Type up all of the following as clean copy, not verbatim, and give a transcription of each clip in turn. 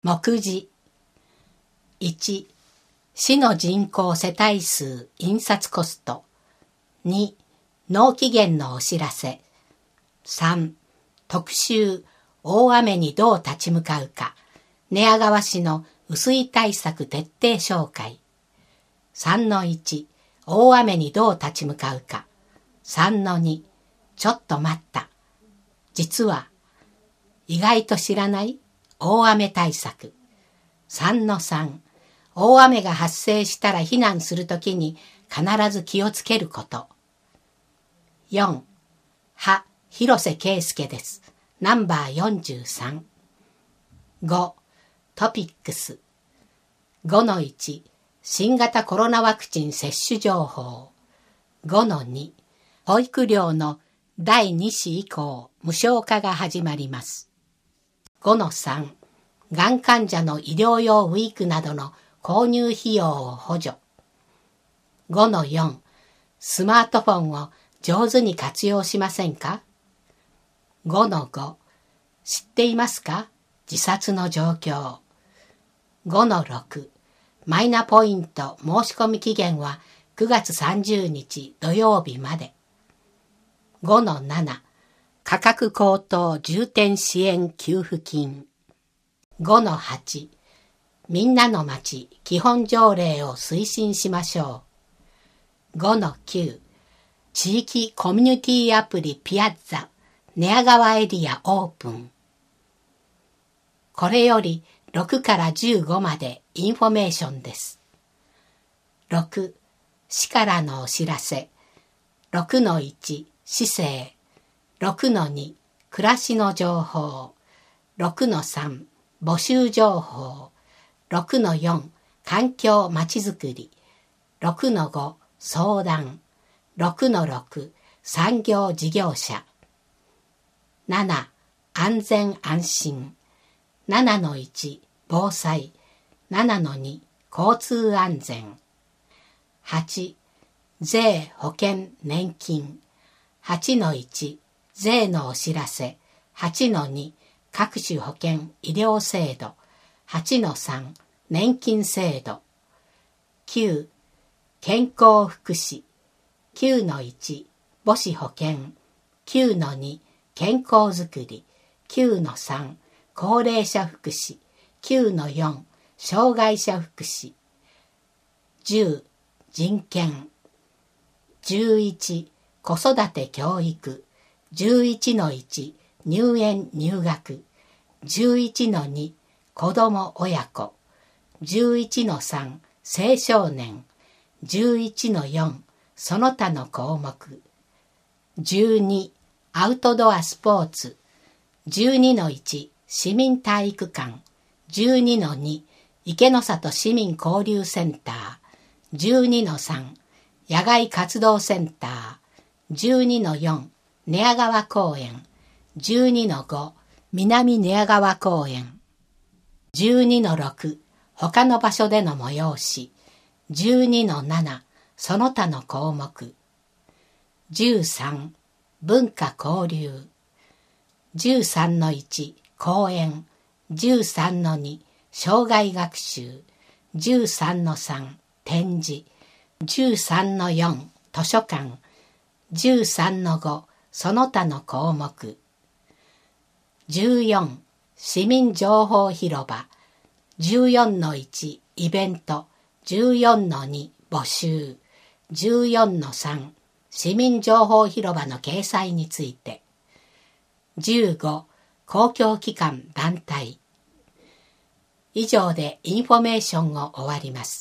目次1、市の人口世帯数印刷コスト。2、納期限のお知らせ。3、特集大雨にどう立ち向かうか。寝屋川市の雨水対策徹底紹介。3-1、大雨にどう立ち向かうか。3-2、ちょっと待った。実は、意外と知らない大雨対策。3-3、大雨が発生したら避難するときに必ず気をつけること。4、広瀬圭介です。ナンバー43。5、トピックス。5-1、新型コロナワクチン接種情報。5-2、保育料の第2子以降無償化が始まります。5-3、がん患者の医療用ウィークなどの購入費用を補助。5-4、スマートフォンを上手に活用しませんか？ 5-5、知っていますか？自殺の状況。5-6、マイナポイント申し込み期限は9月30日土曜日まで。5-7、価格高騰重点支援給付金。5-8、みんなの街基本条例を推進しましょう。5-9、地域コミュニティアプリピアッザ寝屋川エリアオープン。これより6から15までインフォメーションです。6、市からのお知らせ。6-1、市政。6-2、暮らしの情報。6-3、募集情報。6-4、環境まちづくり。6-5、相談。6-6、産業事業者。7、安全安心。7-1、防災。7-2、交通安全。8、税保険年金。8-1、税のお知らせ。8-2、各種保険医療制度。8-3、年金制度。9、健康福祉。9-1、母子保険。9-2、健康づくり。9-3、高齢者福祉。9-4、障害者福祉。10、人権。11、子育て教育。11-1、入園入学。11-2、子供親子。11-3、青少年。11-4、その他の項目。12、アウトドアスポーツ。12-1、市民体育館。12-2、池の里市民交流センター。12-3、野外活動センター。12-4、寝屋川公園。12-5、南寝屋川公園。12-6、他の場所での催し。12-7、その他の項目。13、文化交流。13-1、講演。13-2、生涯学習。13-3、展示。13-4、図書館。13-5、その他の項目。14、市民情報広場。14-1、イベント。14-2、募集。14-3、市民情報広場の掲載について。15、公共機関団体。以上でインフォメーションを終わります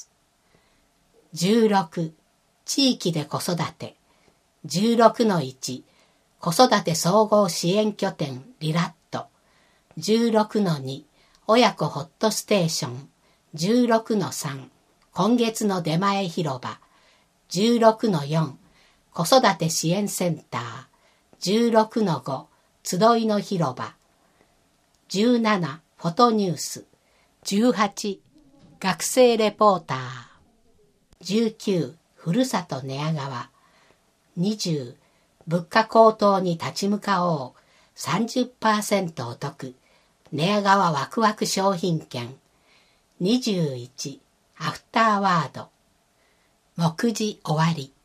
。16、地域で子育て。16-1、子育て総合支援拠点リラット。16-2、親子ホットステーション。16-3、今月の出前広場。16-4、子育て支援センター。16-5、集いの広場。17、フォトニュース。18、学生レポーター。19、ふるさと寝屋川。20、物価高騰に立ち向かおう。30% お得。 寝屋川ワクワク商品券。21、アフターワード。目次終わり。